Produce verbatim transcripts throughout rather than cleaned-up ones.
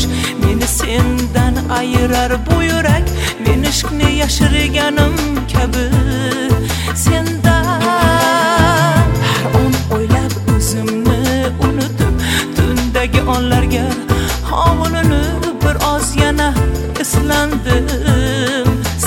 yosh meni sendan ayirar bu yurak men ishqni yashirganim kabi sendan har on o'ylab o'zimni unutib tundagi onlarga hovlinib bir oz yana eslandim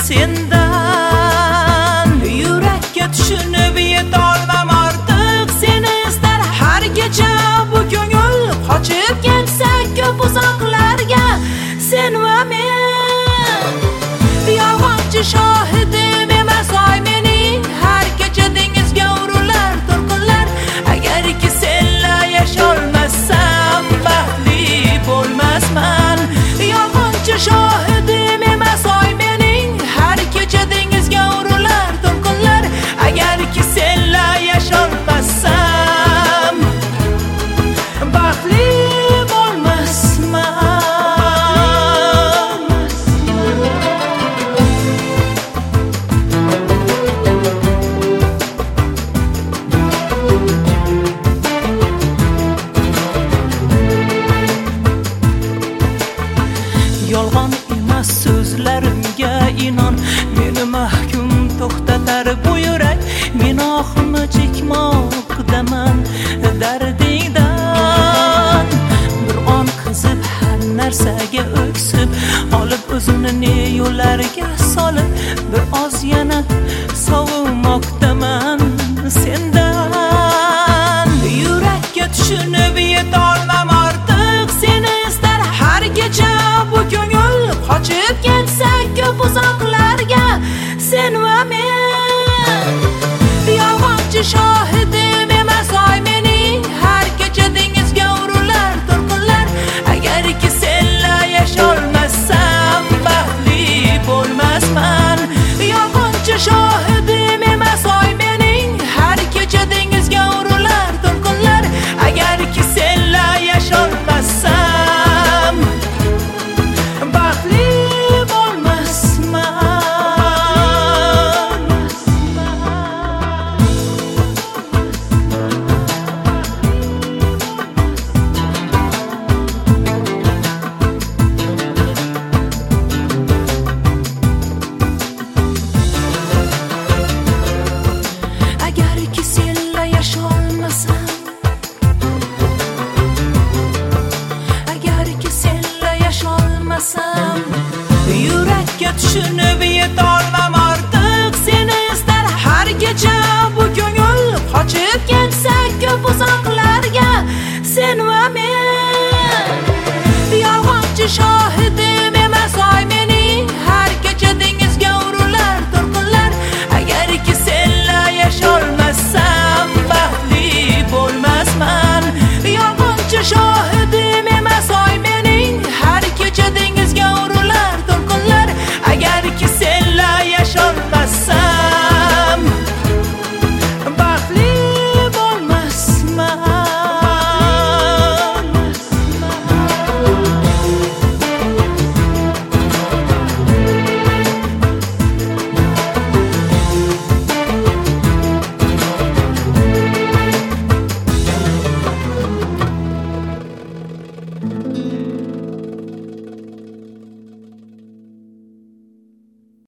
sendan yurakka tushunib yetolmam ortiq seni istar har kecha bu ko'ngil qochib ketsa ko'p uzoqlarga sen va men yolg'onchi shohidim emas oy mening har kecha dengizga urilar to'lqinlar agarki senla yasholmasam baxtli bo'lmasman yolg'onchi shohidim emas oy mening har kecha dengizga urilar to'lqinlar agarki senla yasholmasam baxtli yolg'on emas so'zlarimga inon meni mahkum to'xtatar bu yurak men oxirni chekmoqdaman dardingdan bir on qizib har narsaga o'ksib olib o'zini ne yo'llarga solib bir oz yana sovimoqdaman sendan yurakka tushunib yetolmam ortiq seni istar har kecha bu ko'ngil qochib ketsa ko'p uzoqlarga sen va men yolg'onchi shohidim emas oy mening har kecha dengizga urilar to'lqinlar agarki senla yasholmasam baxtli bo'lmasman yolg'onchi shohidim emas oy mening har kecha dengizga urilar to'lqinlar agarki senla yasholmasam baxtli yurakka tushunib yetolmam ortiq seni istar har kecha bu ko'ngil qochib ketsa ko'p uzoqlarga sen va men yolg'onchi shohidim